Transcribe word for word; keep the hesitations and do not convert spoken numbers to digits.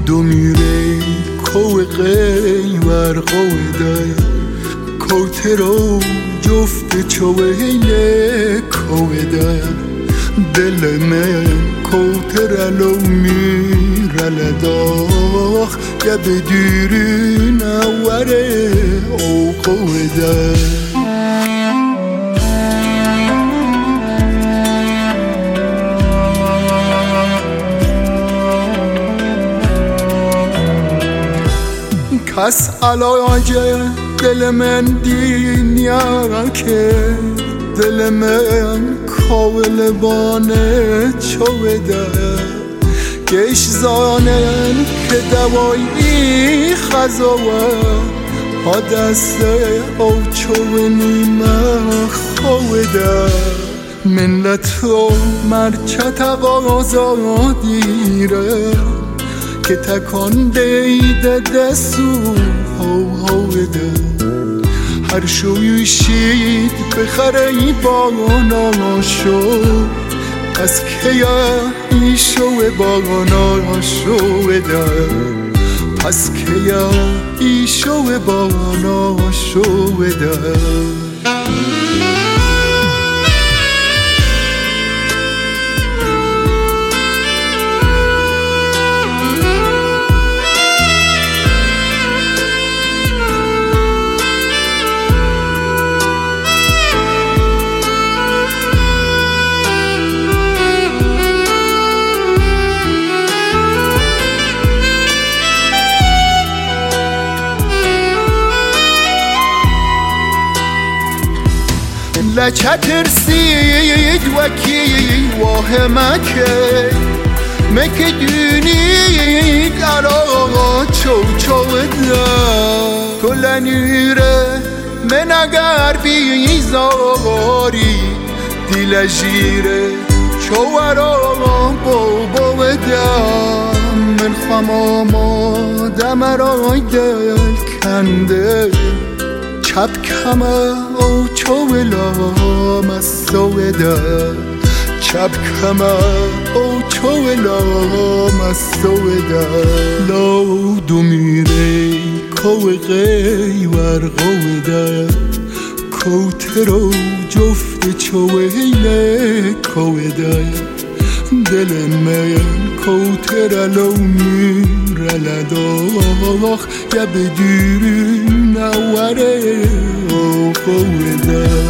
دو میره کوقی ورقوده کوترو جفت چوهیله کوده دل من کوترلو میرلداخ یا بدیرین اوره او قوده کس علاج دل من دینیا که دل من کول بانه چوده گش زانن که دوایی خزوه ها دست او چونی مخوده ملت و مرچت آقازا دیره که تکان دیده دستو هو هو ده هر شوی شید بخره ای باغانا شو از کیا ای شو باغانا شو ده از کیا ای شو باغانا شو ده لچه ترسید وکی واهمکه مکه دونی قرار چو چو ده تو لنیره من اگر بیزاری دیل جیره چو ورام بو بو ده من خمام آدم رای دل کنده چپ کمه او چولام از سوده چپ کمه او چولام از سوده لو دو میره کوقی ورقوده کوترو جفت چوهیله کوده دل من کوترلو میرلداخ یا بدیرین اوره او قوده